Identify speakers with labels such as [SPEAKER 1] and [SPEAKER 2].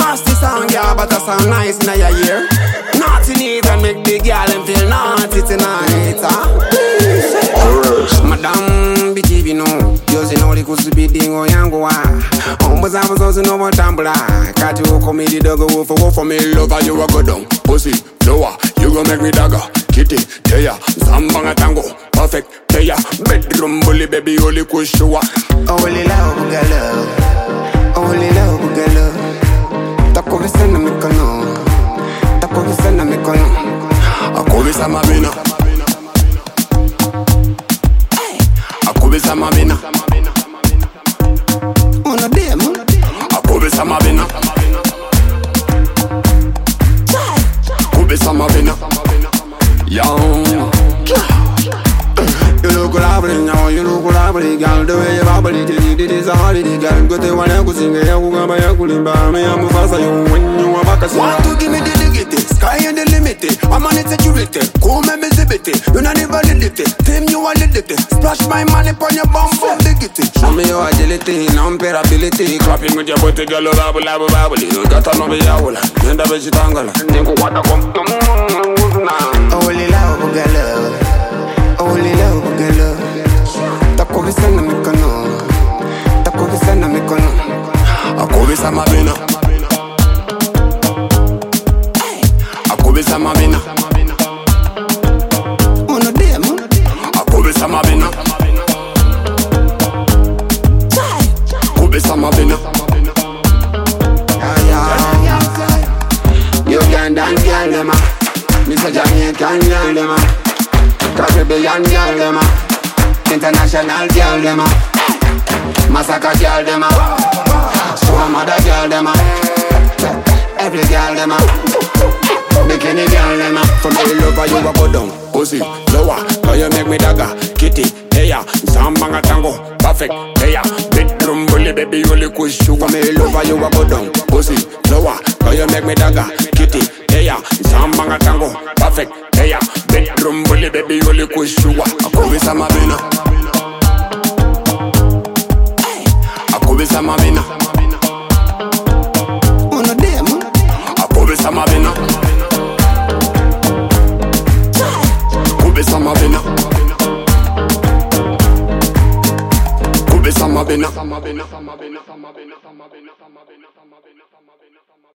[SPEAKER 1] Nasty sound, yeah, but that sound nice in your ear. Naughty neat and make the girl them feel naughty tonight, Madam, bitivi no Yozi no likusubidingo yangu wa Ombo zabo zozi no watambula Kati uko midi dogo wufo for me lover you a go down Pussy, lower, you gon' make me dagger Kitty, teya, zambanga tango Perfect, teya, bedroom bully baby only kushua Only love, bugalo Only love, bugalo Tako visana mikono Tako visana mikono Ako visa mabina Akubisa mabina Una demo Akubisa mabina Akubisa mabina Young You look lovely now, you look lovely girl. The way you bubbly, you did this holiday girl. Go to one and sing a yoga by a cooling bar. Me, I'm a fast when you are back. Want to give me the dignity, sky and the limit. I'm on it security, cool me visibility. You not even limit it, team you are limit. Splash my money upon your bum for dignity. Show me your agility, non-perability. Clapping with your booty, girl, babble, babble, babble. You got to know me, yaula. Nenda vegetangala. Niko wata kom. Only love, girl. Only love, girl. Tako visana mikono. Tako visana mikono. Ako visa mabina. Ako visa mabina. Uno demo. Ako visa mabina. Ako visa mabina. Ugandan girl dema. Mr. Jamaican girl dema. Caribbean girl dema. International girl dema. Massacre girl dema. Show mother girl dema. Every girl dema. Bikini girl dema. From the lover you a go down. Pussy, lower, cause you make me dagger. Kitty, teya, zambanga tango. Perfect, teya. Bedroom bully baby only kush you. From the lover you a go down. Pussy, lower, cause you make me dagger. Kitty, teya, zambanga tango. Perfect, teya. Bedroom bully baby only kush you. Akubisa mabina. Akubisa mabina. Uno demo. Akubisa mabina. Akubisa mabina. Akubisa mabina.